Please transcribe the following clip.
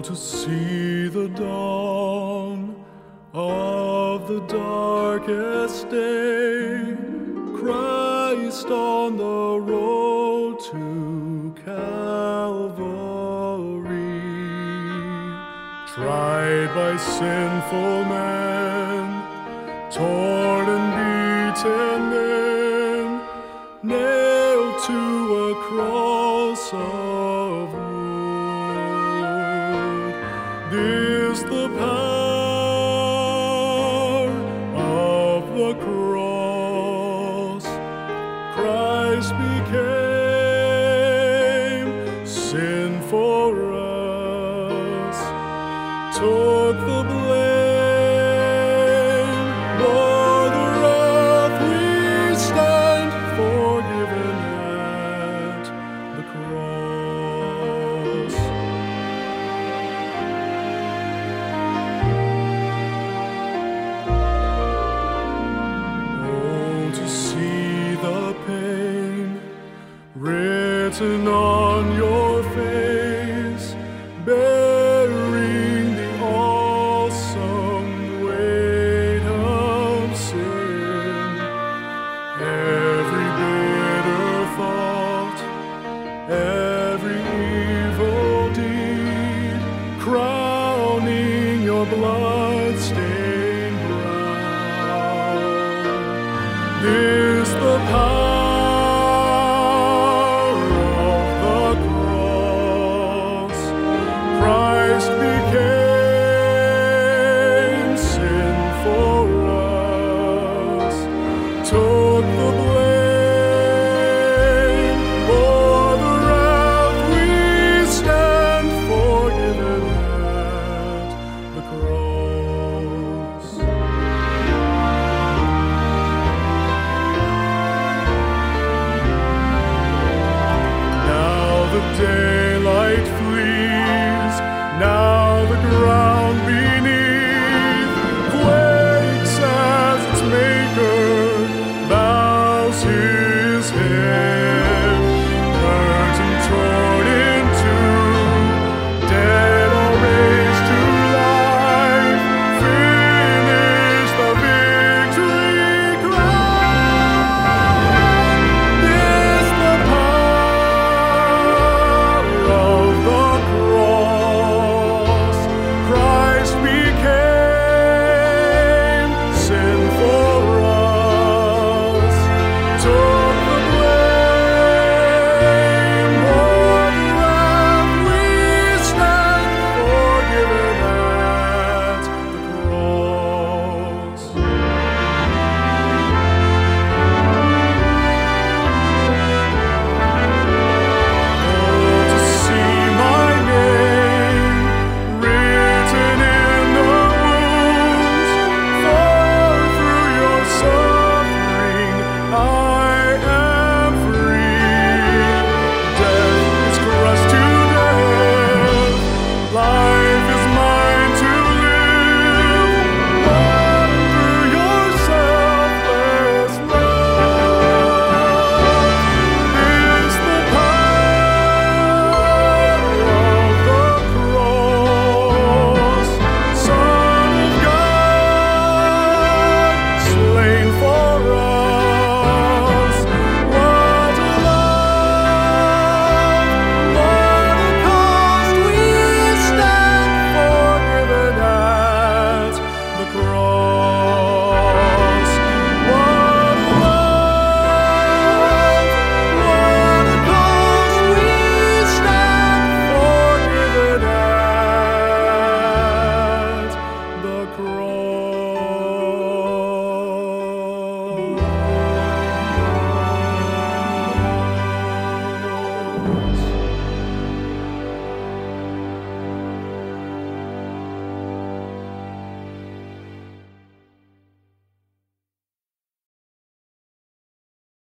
to see the dawn of the darkest day, Christ on the road to Calvary, tried by sinful men, torn and beaten men, nailed to a cross of wood. This the power of the cross. Christ became sin for us, took the blame, bore the wrath. We stand forgiven at the cross. Oh, to see the pain written on your face, bearing the awesome weight of sin. Every bitter thought, every evil deed, crowning your blood-stained brow. Is the power of the cross. Christ became sin for us, took the blame, bore the wrath. We stand forgiven at the cross. Now the daylight flees, now the ground